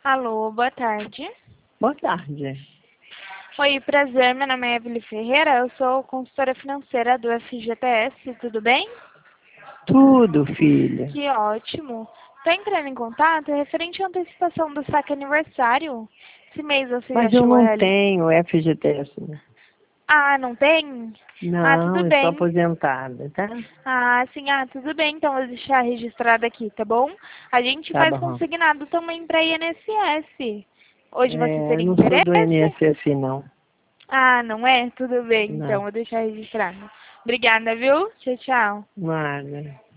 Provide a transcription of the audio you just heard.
Alô, boa tarde. Boa tarde. Oi, prazer, meu nome é Evelyn Ferreira, eu sou consultora financeira do FGTS, tudo bem? Tudo, filha. Que ótimo. Estou entrando em contato referente à antecipação do saque aniversário. Esse mês você já Mas eu chegou a não realizar? tenho FGTS, né? Ah, não tem? Ah, Não, tudo eu sou bem. aposentada, tá? Ah, sim, tudo bem, então vou deixar registrado aqui, tá bom? A gente Tá faz bom. consignado também para INSS. Hoje você É, teria não sou do interesse? INSS, não. Ah, não é? Tudo bem, então Não. vou deixar registrado. Obrigada, viu? Tchau, tchau. Nada.